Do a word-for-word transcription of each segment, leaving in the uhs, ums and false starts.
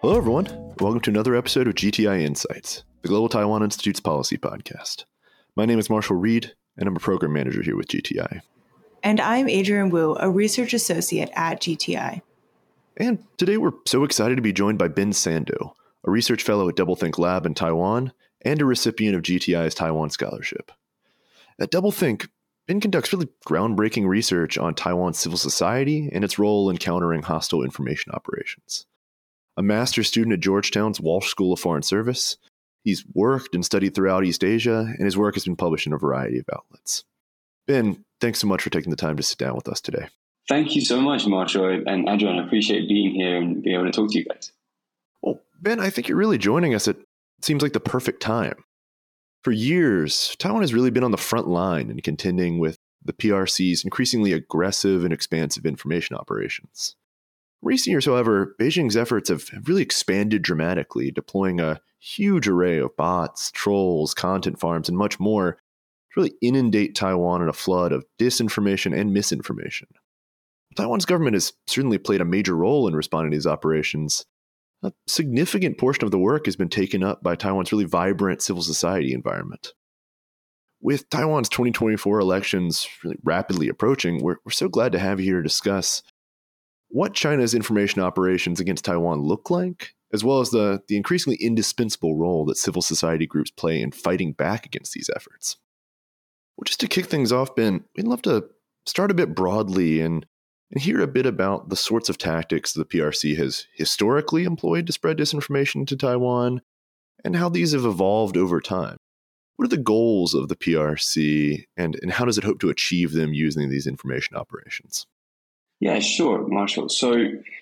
Hello, everyone. Welcome to another episode of G T I Insights, the Global Taiwan Institute's policy podcast. My name is Marshall Reed, and I'm a program manager here with G T I. And I'm Adrian Wu, a research associate at G T I. And today we're so excited to be joined by Ben Sando, a research fellow at DoubleThink Lab in Taiwan and a recipient of G T I's Taiwan Scholarship. At DoubleThink, Ben conducts really groundbreaking research on Taiwan's civil society and its role in countering hostile information operations. A master's student at Georgetown's Walsh School of Foreign Service, he's worked and studied throughout East Asia, and his work has been published in a variety of outlets. Ben, thanks so much for taking the time to sit down with us today. Thank you so much, Marshall and Adrian. I appreciate being here and being able to talk to you guys. Well, Ben, I think you're really joining us at it seems like the perfect time. For years, Taiwan has really been on the front line in contending with the P R C's increasingly aggressive and expansive information operations. In recent years, however, Beijing's efforts have really expanded dramatically, deploying a huge array of bots, trolls, content farms, and much more to really inundate Taiwan in a flood of disinformation and misinformation. Taiwan's government has certainly played a major role in responding to these operations. A significant portion of the work has been taken up by Taiwan's really vibrant civil society environment. With Taiwan's twenty twenty-four elections really rapidly approaching, we're, we're so glad to have you here to discuss what China's information operations against Taiwan look like, as well as the, the increasingly indispensable role that civil society groups play in fighting back against these efforts. Well, just to kick things off, Ben, we'd love to start a bit broadly and, and hear a bit about the sorts of tactics the P R C has historically employed to spread disinformation to Taiwan, and how these have evolved over time. What are the goals of the P R C, and, and how does it hope to achieve them using these information operations? Yeah, sure, Marshall. So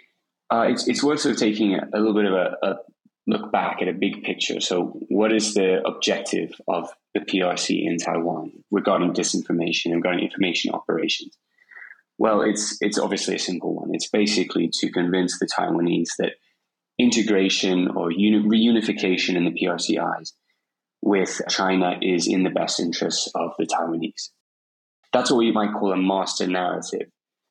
uh, it's it's worth sort of taking a, a little bit of a, a look back at a big picture. So what is the objective of the P R C in Taiwan regarding disinformation and regarding information operations? Well, it's it's obviously a simple one. It's basically to convince the Taiwanese that integration or uni- reunification in the P R C eyes with China is in the best interests of the Taiwanese. That's what you might call a master narrative.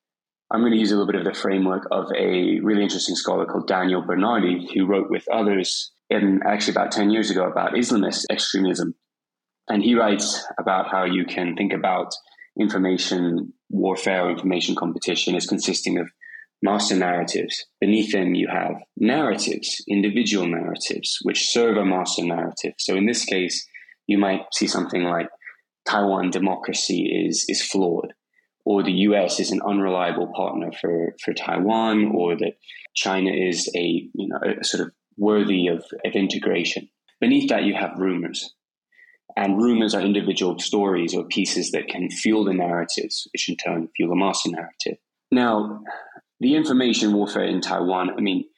I'm going to use a little bit of the framework of a really interesting scholar called Daniel Bernardi, who wrote with others in actually about ten years ago about Islamist extremism. And he writes about how you can think about information warfare or information competition as consisting of master narratives. Beneath them, you have narratives, individual narratives, which serve a master narrative. So in this case, you might see something like Taiwan democracy is, is flawed, or the U S is an unreliable partner for, for Taiwan, or that China is a, you know, a sort of worthy of, of integration. Beneath that, you have rumors. And rumors are individual stories or pieces that can fuel the narratives, which in turn fuel the master narrative. Now, the information warfare in Taiwan, I mean,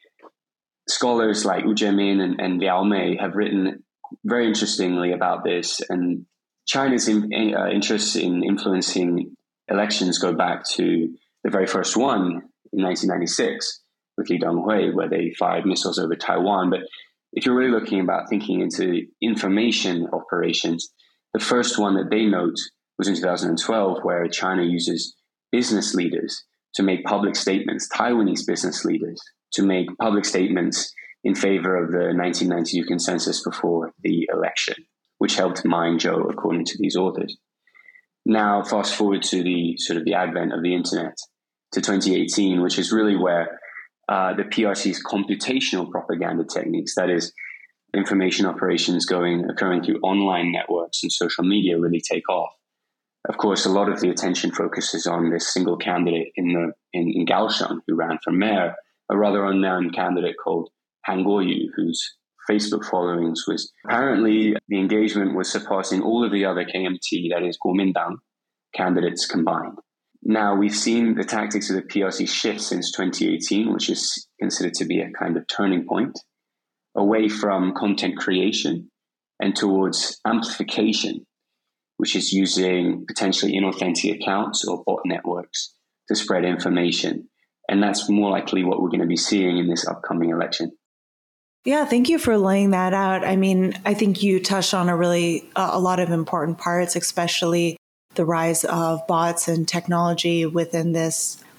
scholars like Wu Jianmin and, and Liao Mei have written very interestingly about this. And China's in, uh, interests in influencing elections go back to the very first one in nineteen ninety-six with Li Denghui, where they fired missiles over Taiwan. But if you're really looking about thinking into information operations, the first one that they note was in two thousand twelve, where China uses business leaders to make public statements, Taiwanese business leaders, to make public statements in favor of the nineteen ninety-two consensus before the election, which helped mine Zhou, according to these authors. Now, fast forward to the sort of the advent of the internet to twenty eighteen, which is really where uh, the P R C's computational propaganda techniques, that is, information operations going occurring through online networks and social media, really take off. Of course, a lot of the attention focuses on this single candidate in the in, in Kaohsiung who ran for mayor, a rather unknown candidate called Han Guoyu, whose Facebook followings was apparently the engagement was surpassing all of the other K M T, that is Kuomintang, candidates combined. Now, we've seen the tactics of the P R C shift since twenty eighteen, which is considered to be a kind of turning point, away from content creation and towards amplification, which is using potentially inauthentic accounts or bot networks to spread information. And that's more likely what we're going to be seeing in this upcoming election. Yeah, thank you for laying that out. I mean, I think you touched on a really uh, a lot of important parts, especially the rise of bots and technology within this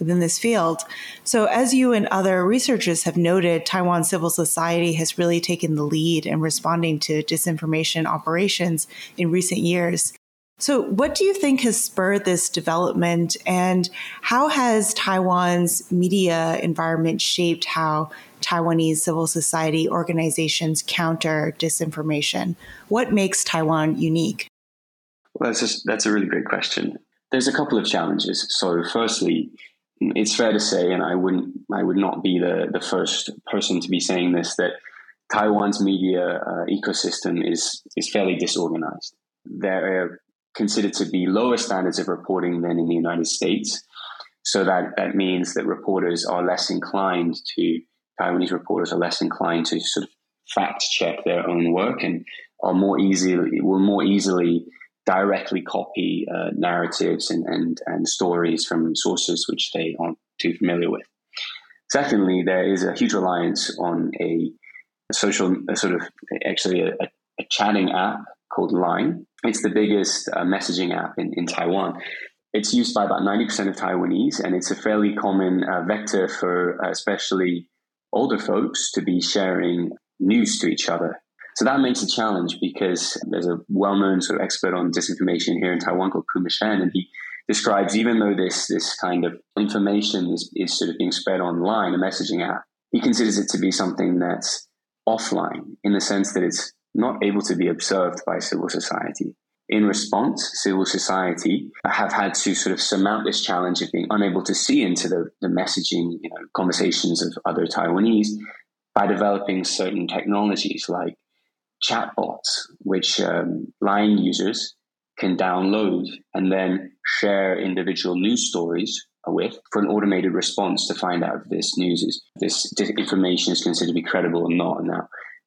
within this field. So as you and other researchers have noted, Taiwan civil society has really taken the lead in responding to disinformation operations in recent years. So what do you think has spurred this development, and how has Taiwan's media environment shaped how Taiwanese civil society organizations counter disinformation? What makes Taiwan unique? Well, that's, just, that's a really great question. There's a couple of challenges. So firstly, it's fair to say, and I wouldn't, I would not be the, the first person to be saying this, that Taiwan's media uh, ecosystem is, is fairly disorganized. There are considered to be lower standards of reporting than in the United States. So that, that means that reporters are less inclined to, Taiwanese reporters are less inclined to sort of fact check their own work and are more easily, will more easily directly copy uh, narratives and, and, and stories from sources which they aren't too familiar with. Secondly, there is a huge reliance on a, a social, a sort of actually a, a chatting app called Line. It's the biggest uh, messaging app in, in Taiwan. It's used by about ninety percent of Taiwanese, and it's a fairly common uh, vector for uh, especially older folks to be sharing news to each other. So that makes a challenge because there's a well-known sort of expert on disinformation here in Taiwan called Kuma Shen, and he describes even though this this kind of information is, is sort of being spread online, a messaging app, he considers it to be something that's offline in the sense that it's not able to be observed by civil society. In response, civil society have had to sort of surmount this challenge of being unable to see into the, the messaging, you know, conversations of other Taiwanese by developing certain technologies like chatbots, which um, Line users can download and then share individual news stories with for an automated response to find out if this news is, this information is considered to be credible or not. Now,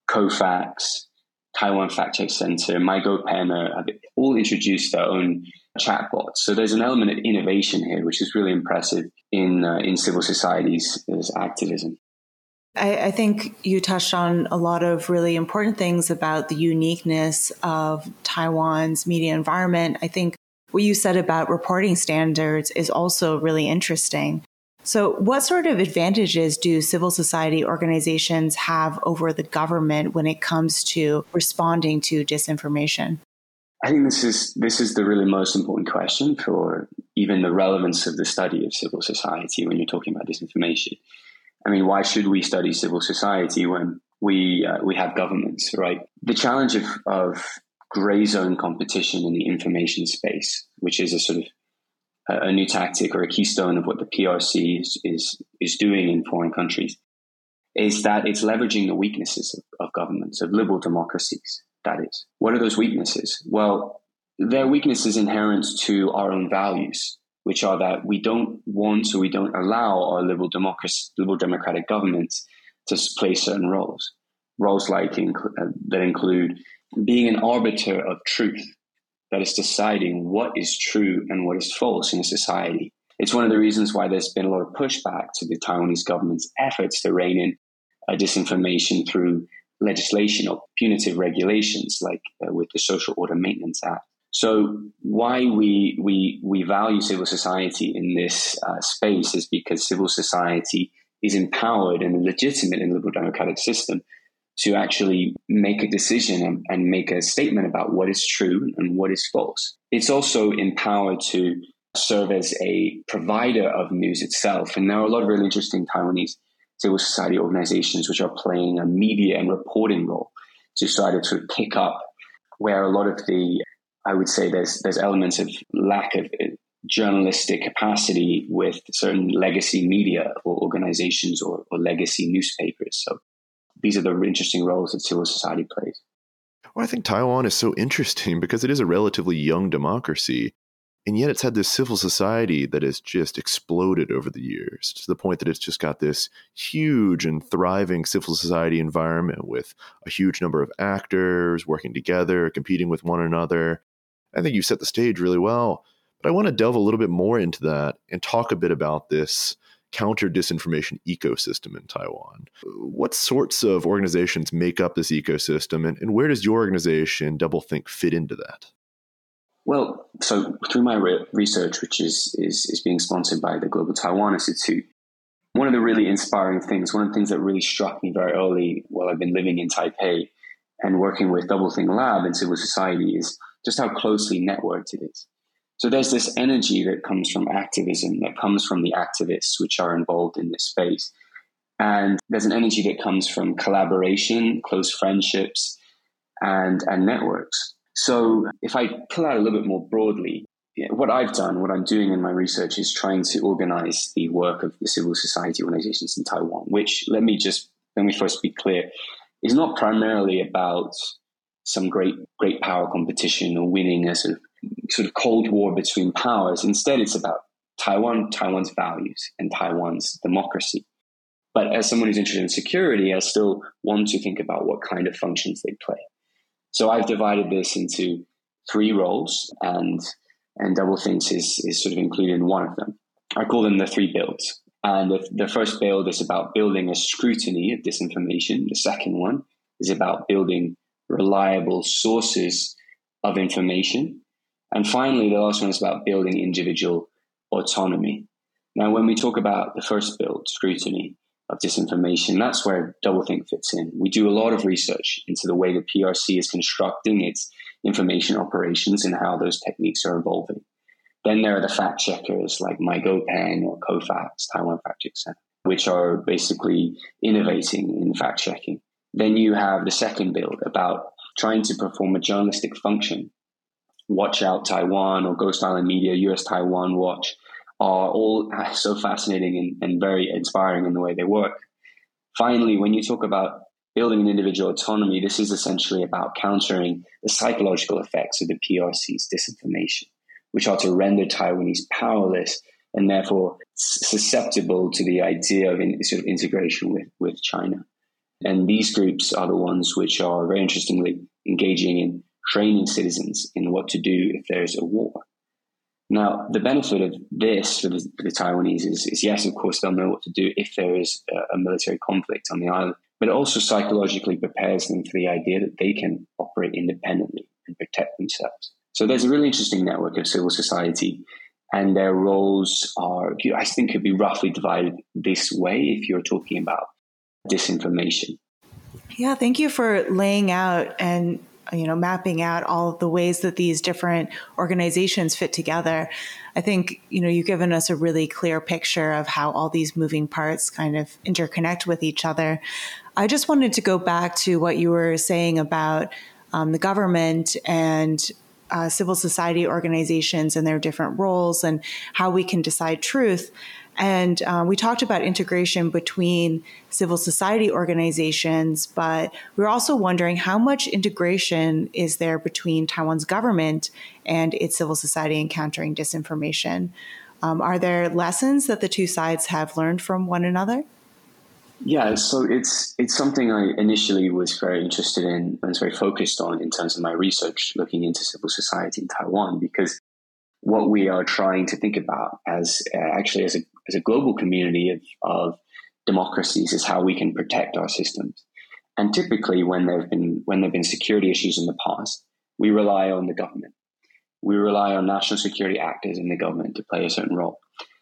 Kofax, Taiwan Fact Check Center, MyGoPen have all introduced their own chatbots. So there's an element of innovation here, which is really impressive in uh, in civil society's activism. I, I think you touched on a lot of really important things about the uniqueness of Taiwan's media environment. I think what you said about reporting standards is also really interesting. So what sort of advantages do civil society organizations have over the government when it comes to responding to disinformation? I think this is this is the really most important question for even the relevance of the study of civil society when you're talking about disinformation. I mean, why should we study civil society when we uh, we have governments, right? The challenge of, of gray zone competition in the information space, which is a sort of a new tactic or a keystone of what the P R C is, is, is doing in foreign countries, is that it's leveraging the weaknesses of, of governments, of liberal democracies, that is. What are those weaknesses? Well, they're weaknesses inherent to our own values, which are that we don't want or we don't allow our liberal democracy, liberal democratic governments to play certain roles. Roles like inc- uh, that include being an arbiter of truth, that is deciding what is true and what is false in a society. It's one of the reasons why there's been a lot of pushback to the Taiwanese government's efforts to rein in uh, disinformation through legislation or punitive regulations, like uh, with the Social Order Maintenance Act. So why we we we value civil society in this uh, space is because civil society is empowered and legitimate in the liberal democratic system to actually make a decision and, and make a statement about what is true and what is false. It's also empowered to serve as a provider of news itself. And there are a lot of really interesting Taiwanese civil society organizations which are playing a media and reporting role to try to sort of pick up where a lot of the, I would say there's there's elements of lack of journalistic capacity with certain legacy media or organizations or, or legacy newspapers. So these are the interesting roles that civil society plays. Well, I think Taiwan is so interesting because it is a relatively young democracy, and yet it's had this civil society that has just exploded over the years to the point that it's just got this huge and thriving civil society environment with a huge number of actors working together, competing with one another. I think you set the stage really well, but I want to delve a little bit more into that and talk a bit about this counter-disinformation ecosystem in Taiwan. What sorts of organizations make up this ecosystem, and, and where does your organization, Doublethink, fit into that? Well, so through my re- research, which is, is is being sponsored by the Global Taiwan Institute, one of the really inspiring things, one of the things that really struck me very early while I've been living in Taipei and working with Doublethink Lab and civil society is just how closely networked it is. So there's this energy that comes from activism, that comes from the activists which are involved in this space. And there's an energy that comes from collaboration, close friendships, and, and networks. So if I pull out a little bit more broadly, what I've done, what I'm doing in my research is trying to organize the work of the civil society organizations in Taiwan, which, let me just, let me first be clear, is not primarily about some great, great power competition or winning a sort of, sort of cold war between powers. Instead, it's about Taiwan, Taiwan's values and Taiwan's democracy. But as someone who's interested in security, I still want to think about what kind of functions they play. So I've divided this into three roles, and and Doublethink is, is sort of included in one of them. I call them the three builds. And the, the first build is about building a scrutiny of disinformation. The second one is about building reliable sources of information. And finally, the last one is about building individual autonomy. Now, when we talk about the first build, scrutiny of disinformation, that's where Doublethink fits in. We do a lot of research into the way the P R C is constructing its information operations and how those techniques are evolving. Then there are the fact checkers like MyGoPen or Kofax, Taiwan Fact Check Center, which are basically innovating in fact checking. Then you have the second build about trying to perform a journalistic function. Watch Out Taiwan or Ghost Island Media, U S Taiwan Watch are all so fascinating and, and very inspiring in the way they work. Finally, when you talk about building an individual autonomy, this is essentially about countering the psychological effects of the P R C's disinformation, which are to render Taiwanese powerless and therefore susceptible to the idea of in, sort of integration with, with China. And these groups are the ones which are very interestingly engaging in training citizens in what to do if there's a war. Now, the benefit of this for the, for the Taiwanese is, is, yes, of course, they'll know what to do if there is a, a military conflict on the island, but it also psychologically prepares them for the idea that they can operate independently and protect themselves. So there's a really interesting network of civil society, and their roles are, I think, could be roughly divided this way if you're talking about disinformation. Yeah, thank you for laying out and you know, mapping out all of the ways that these different organizations fit together. I think, you know, you've given us a really clear picture of how all these moving parts kind of interconnect with each other. I just wanted to go back to what you were saying about um, the government and uh, civil society organizations and their different roles and how we can decide truth. And uh, we talked about integration between civil society organizations, but we're also wondering how much integration is there between Taiwan's government and its civil society in countering disinformation? Um, are there lessons that the two sides have learned from one another? Yeah, so it's it's something I initially was very interested in and was very focused on in terms of my research looking into civil society in Taiwan, because what we are trying to think about as uh, actually as a as a global community of, of democracies is how we can protect our systems. And typically when there've been when there've been security issues in the past, we rely on the government. We rely on national security actors in the government to play a certain role.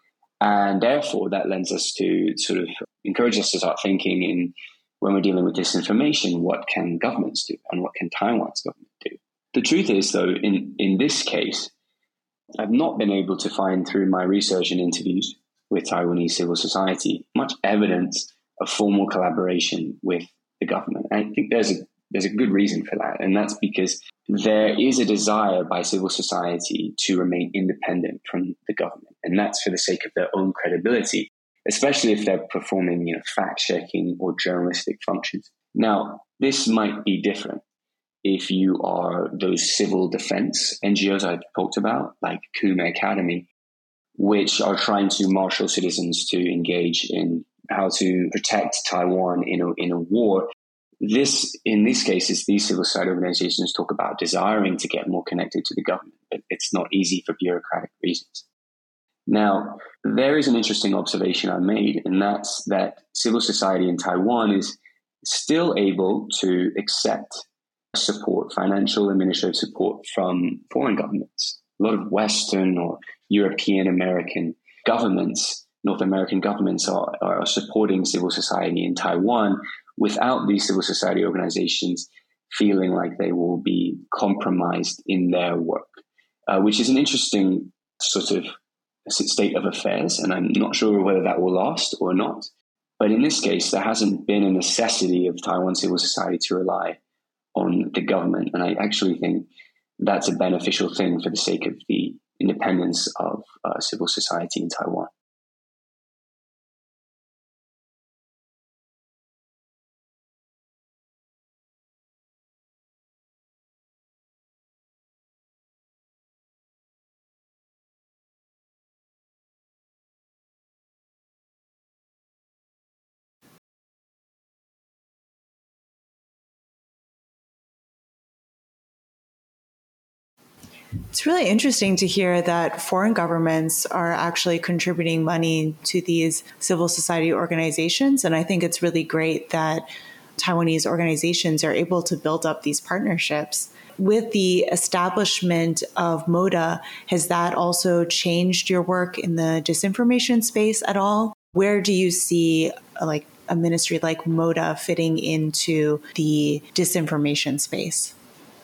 And therefore that lends us to sort of encourage us to start thinking in when we're dealing with disinformation, what can governments do and what can Taiwan's government do? The truth is though, in, in this case, I've not been able to find through my research and interviews with Taiwanese civil society much evidence of formal collaboration with the government. And I think there's a there's a good reason for that, and that's because there is a desire by civil society to remain independent from the government, and that's for the sake of their own credibility, especially if they're performing, you know, fact-checking or journalistic functions. Now, this might be different if you are those civil defense N G Os I talked about, like Kume Academy, which are trying to marshal citizens to engage in how to protect Taiwan in a, in a war. This, in these cases, these civil society organizations talk about desiring to get more connected to the government, but it's not easy for bureaucratic reasons. Now, there is an interesting observation I made, and that's that civil society in Taiwan is still able to accept support, financial and administrative support from foreign governments. A lot of Western or European American governments, North American governments are, are supporting civil society in Taiwan without these civil society organizations feeling like they will be compromised in their work, uh, which is an interesting sort of state of affairs. And I'm not sure whether that will last or not. But in this case, there hasn't been a necessity of Taiwan civil society to rely on the government. And I actually think that's a beneficial thing for the sake of the independence of uh, civil society in Taiwan. It's really interesting to hear that foreign governments are actually contributing money to these civil society organizations. And I think it's really great that Taiwanese organizations are able to build up these partnerships. With the establishment of MODA, has that also changed your work in the disinformation space at all? Where do you see like a ministry like MODA fitting into the disinformation space?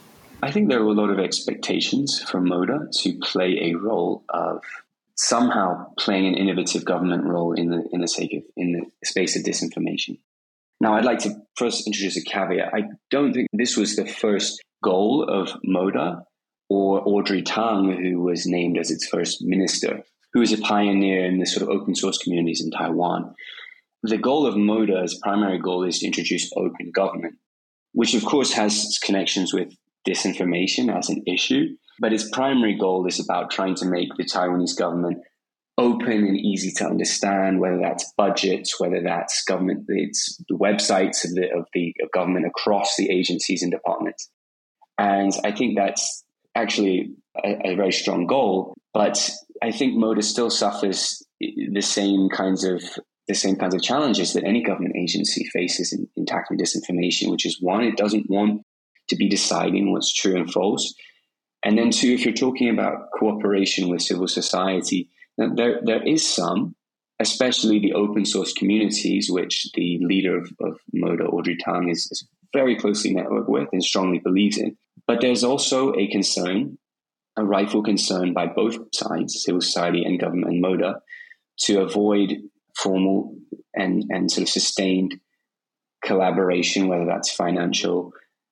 I think there are a lot of expectations for MODA to play a role of somehow playing an innovative government role in the in the sake of in the space of disinformation. Now, I'd like to first introduce a caveat. I don't think this was the first goal of MODA or Audrey Tang, who was named as its first minister, who is a pioneer in the sort of open source communities in Taiwan. The goal of MODA's primary goal is to introduce open government, which of course has connections with disinformation as an issue, but its primary goal is about trying to make the Taiwanese government open and easy to understand, whether that's budgets, whether that's government, it's the websites of the of the of government across the agencies and departments. And I think that's actually a, a very strong goal, but I think MODA still suffers the same kinds of the same kinds of challenges that any government agency faces in, in tackling disinformation, which is one, it doesn't want to be deciding what's true and false. And then two, if you're talking about cooperation with civil society, there there is some, especially the open source communities, which the leader of, of MODA, Audrey Tang, is, is very closely networked with and strongly believes in. But there's also a concern, a rightful concern by both sides, civil society and government and MODA, to avoid formal and, and sort of sustained collaboration, whether that's financial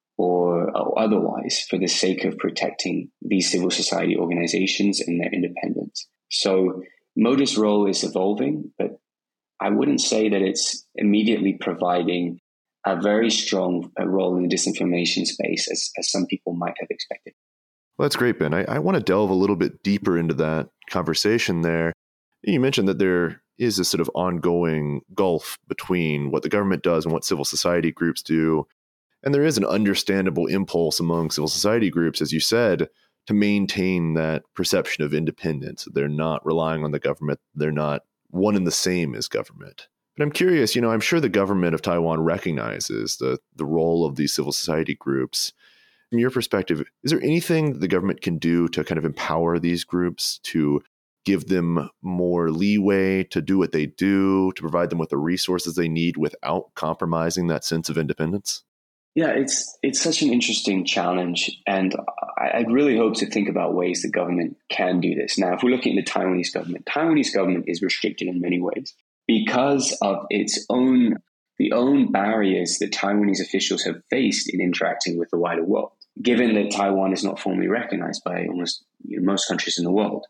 or, or otherwise, for the sake of protecting these civil society organizations and their independence. So MODA's role is evolving, but I wouldn't say that it's immediately providing a very strong uh, role in the disinformation space as, as some people might have expected. Well, that's great, Ben. I, I want to delve a little bit deeper into that conversation there. You mentioned that there is a sort of ongoing gulf between what the government does and what civil society groups do. And there is an understandable impulse among civil society groups, as you said, to maintain that perception of independence. They're not relying on the government. They're not one and the same as government. But I'm curious, you know, I'm sure the government of Taiwan recognizes the, the role of these civil society groups. From your perspective, is there anything the government can do to kind of empower these groups, to give them more leeway to do what they do, to provide them with the resources they need without compromising that sense of independence? Yeah, it's it's such an interesting challenge, and I, I'd really hope to think about ways the government can do this. Now, if we're looking at the Taiwanese government, Taiwanese government is restricted in many ways because of its own the own barriers that Taiwanese officials have faced in interacting with the wider world, given that Taiwan is not formally recognized by almost you know, most countries in the world.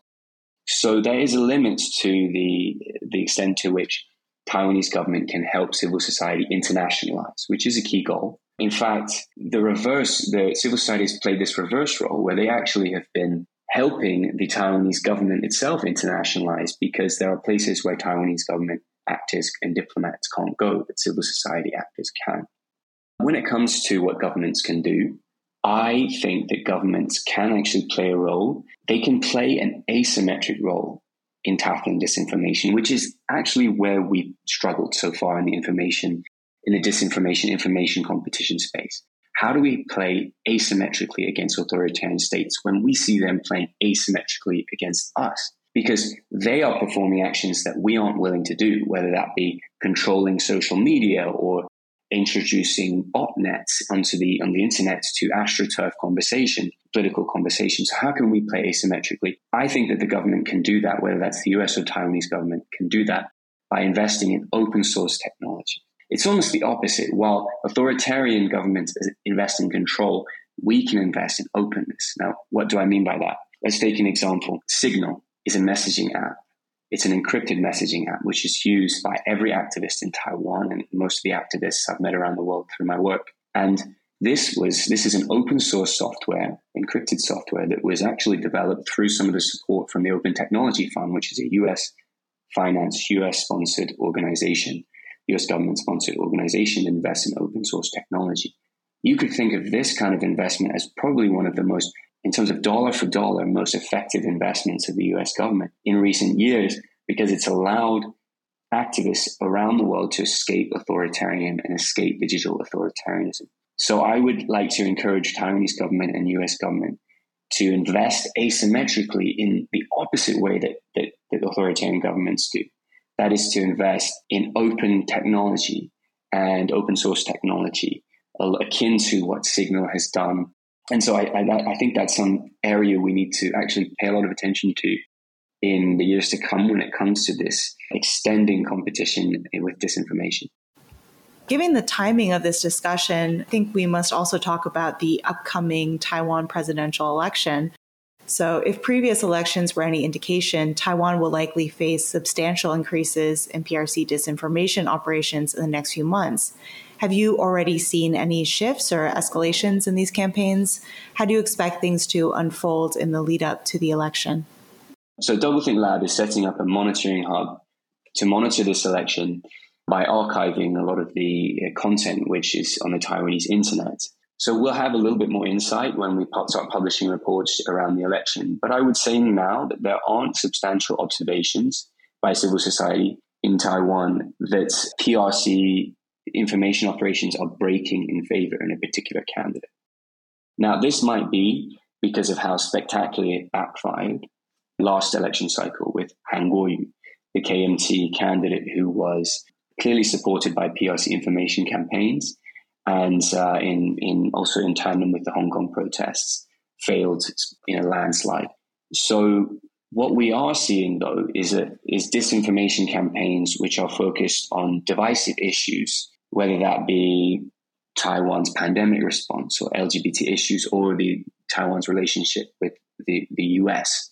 So there is a limit to the the extent to which Taiwanese government can help civil society internationalize, which is a key goal. In fact, the reverse, the civil society has played this reverse role where they actually have been helping the Taiwanese government itself internationalize, because there are places where Taiwanese government actors and diplomats can't go, but civil society actors can. When it comes to what governments can do, I think that governments can actually play a role. They can play an asymmetric role in tackling disinformation, which is actually where we've struggled so far in the information in the disinformation information competition space. how do we play asymmetrically against authoritarian states when we see them playing asymmetrically against us? Because they are performing actions that we aren't willing to do, whether that be controlling social media or introducing botnets onto the on the internet to astroturf conversation, political conversation. So how can we play asymmetrically? I think that the government can do that, whether that's the U S or Taiwanese government can do that by investing in open source technology. It's almost the opposite. While authoritarian governments invest in control, we can invest in openness. Now, what do I mean by that? Let's take an example. Signal is a messaging app. It's an encrypted messaging app, which is used by every activist in Taiwan and most of the activists I've met around the world through my work. And this was this is an open source software, encrypted software that was actually developed through some of the support from the Open Technology Fund, which is a U S financed, U S sponsored organization, U S government sponsored organization that invests in open source technology. You could think of this kind of investment as probably one of the most, in terms of dollar for dollar, most effective investments of the U S government in recent years, because it's allowed activists around the world to escape authoritarian and escape digital authoritarianism. So I would like to encourage Taiwanese government and U S government to invest asymmetrically in the opposite way that, that, that authoritarian governments do. That is to invest in open technology and open source technology, akin to what Signal has done. And so I, I, I think that's some area we need to actually pay a lot of attention to in the years to come when it comes to this extending competition with disinformation. Given the timing of this discussion, I think we must also talk about the upcoming Taiwan presidential election. So if previous elections were any indication, Taiwan will likely face substantial increases in P R C disinformation operations in the next few months. Have you already seen any shifts or escalations in these campaigns? How do you expect things to unfold in the lead up to the election? So DoubleThink Lab is setting up a monitoring hub to monitor this election by archiving a lot of the content which is on the Taiwanese internet. So we'll have a little bit more insight when we start publishing reports around the election. But I would say now that there aren't substantial observations by civil society in Taiwan that P R C information operations are breaking in favor in a particular candidate. Now, this might be because of how spectacularly it backfired last election cycle with Han Kuo-yu, the K M T candidate who was clearly supported by P R C information campaigns and uh, in, in also in tandem with the Hong Kong protests, failed in a landslide. So what we are seeing, though, is, a, is disinformation campaigns which are focused on divisive issues, whether that be Taiwan's pandemic response or L G B T issues or the Taiwan's relationship with the, the U S.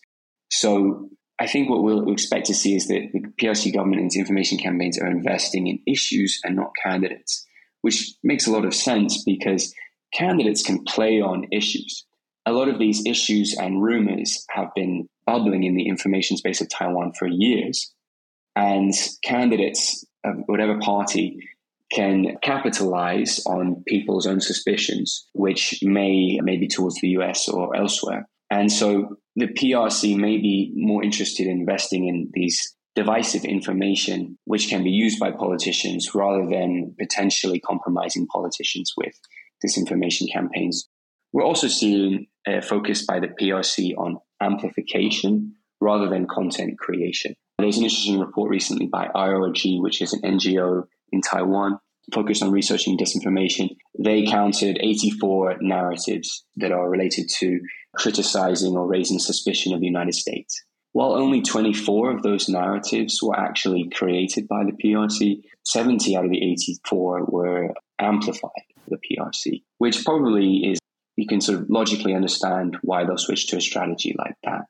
So I think what we'll expect to see is that the P R C government and its information campaigns are investing in issues and not candidates, which makes a lot of sense because candidates can play on issues. A lot of these issues and rumors have been bubbling in the information space of Taiwan for years, and candidates of whatever party can capitalize on people's own suspicions, which may, may be towards the U S or elsewhere. And so the P R C may be more interested in investing in these divisive information, which can be used by politicians rather than potentially compromising politicians with disinformation campaigns. We're also seeing a focus by the P R C on amplification rather than content creation. There's an interesting report recently by I R G, which is an N G O in Taiwan focused on researching disinformation. They counted eighty-four narratives that are related to criticizing or raising suspicion of the United States. While only twenty-four of those narratives were actually created by the P R C, seventy out of the eighty-four were amplified by the P R C, which probably is, you can sort of logically understand why they'll switch to a strategy like that,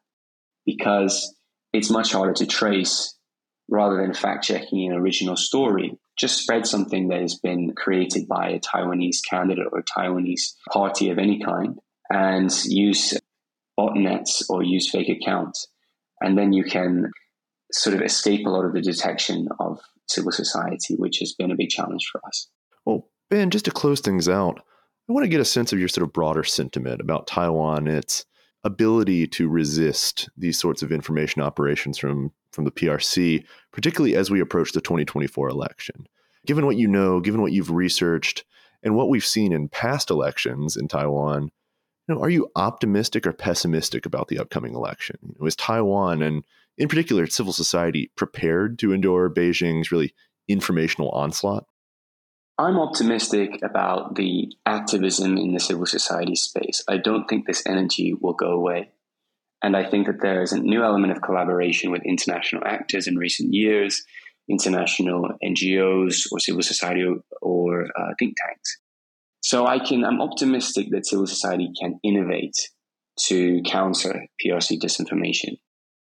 because it's much harder to trace rather than fact-checking an original story. Just spread something that has been created by a Taiwanese candidate or a Taiwanese party of any kind and use botnets or use fake accounts. And then you can sort of escape a lot of the detection of civil society, which has been a big challenge for us. Well, Ben, just to close things out, I want to get a sense of your sort of broader sentiment about Taiwan, its ability to resist these sorts of information operations from, from the P R C, particularly as we approach the twenty twenty-four election. Given what you know, given what you've researched, and what we've seen in past elections in Taiwan, you know, are you optimistic or pessimistic about the upcoming election? You know, is Taiwan, and in particular its civil society, prepared to endure Beijing's really informational onslaught? I'm optimistic about the activism in the civil society space. I don't think this energy will go away. And I think that there is a new element of collaboration with international actors in recent years, international N G Os or civil society or, or uh, think tanks. So I can, I'm optimistic that civil society can innovate to counter P R C disinformation.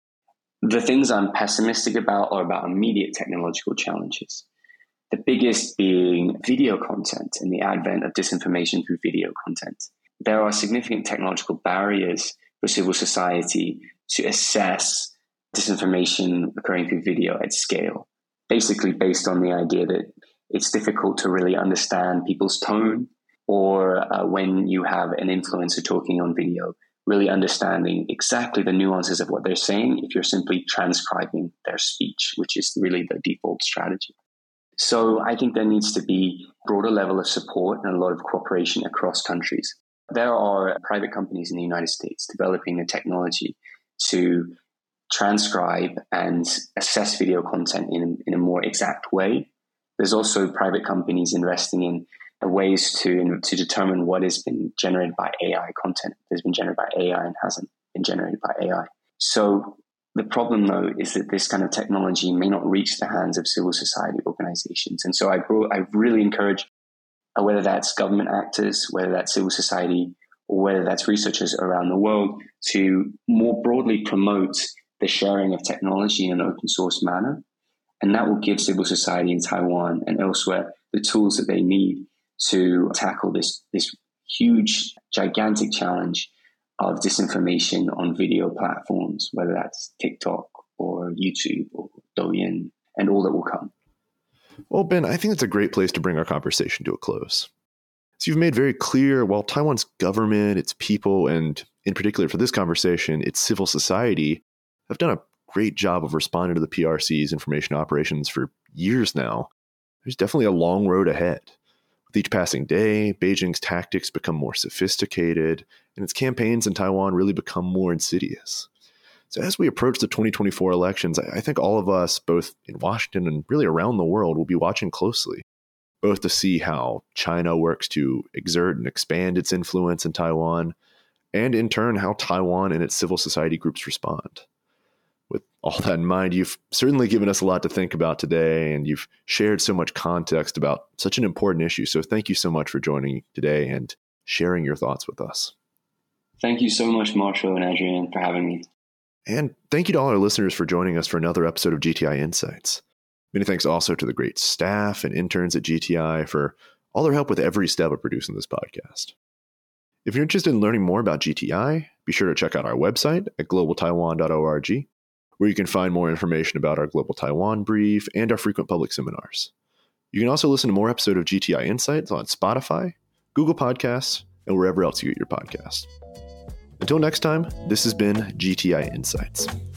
The things I'm pessimistic about are about immediate technological challenges. The biggest being video content and the advent of disinformation through video content. There are significant technological barriers for civil society to assess disinformation occurring through video at scale, basically based on the idea that it's difficult to really understand people's tone, or uh, when you have an influencer talking on video, really understanding exactly the nuances of what they're saying if you're simply transcribing their speech, which is really the default strategy. So I think there needs to be a broader level of support and a lot of cooperation across countries. There are private companies in the United States developing the technology to transcribe and assess video content in, in a more exact way. There's also private companies investing in ways to, to determine what has been generated by A I content that's been generated by A I and hasn't been generated by A I. So the problem, though, is that this kind of technology may not reach the hands of civil society organizations. And so I, I really encourage, uh, whether that's government actors, whether that's civil society, or whether that's researchers around the world, to more broadly promote the sharing of technology in an open source manner. And that will give civil society in Taiwan and elsewhere the tools that they need to tackle this, this huge, gigantic challenge of disinformation on video platforms, whether that's TikTok or YouTube or Douyin, and all that will come. Well, Ben, I think it's a great place to bring our conversation to a close. So you've made very clear, while Taiwan's government, its people, and in particular for this conversation, its civil society have done a great job of responding to the P R C's information operations for years now, there's definitely a long road ahead. With each passing day, Beijing's tactics become more sophisticated, and its campaigns in Taiwan really become more insidious. So as we approach the twenty twenty-four elections, I think all of us, both in Washington and really around the world, will be watching closely, both to see how China works to exert and expand its influence in Taiwan, and in turn, how Taiwan and its civil society groups respond. With all that in mind, you've certainly given us a lot to think about today, and you've shared so much context about such an important issue. So thank you so much for joining today and sharing your thoughts with us. Thank you so much, Marshall and Adrian, for having me. And thank you to all our listeners for joining us for another episode of G T I Insights. Many thanks also to the great staff and interns at G T I for all their help with every step of producing this podcast. If you're interested in learning more about G T I, be sure to check out our website at global taiwan dot org, where you can find more information about our Global Taiwan Brief and our frequent public seminars. You can also listen to more episodes of G T I Insights on Spotify, Google Podcasts, and wherever else you get your podcasts. Until next time, this has been G T I Insights.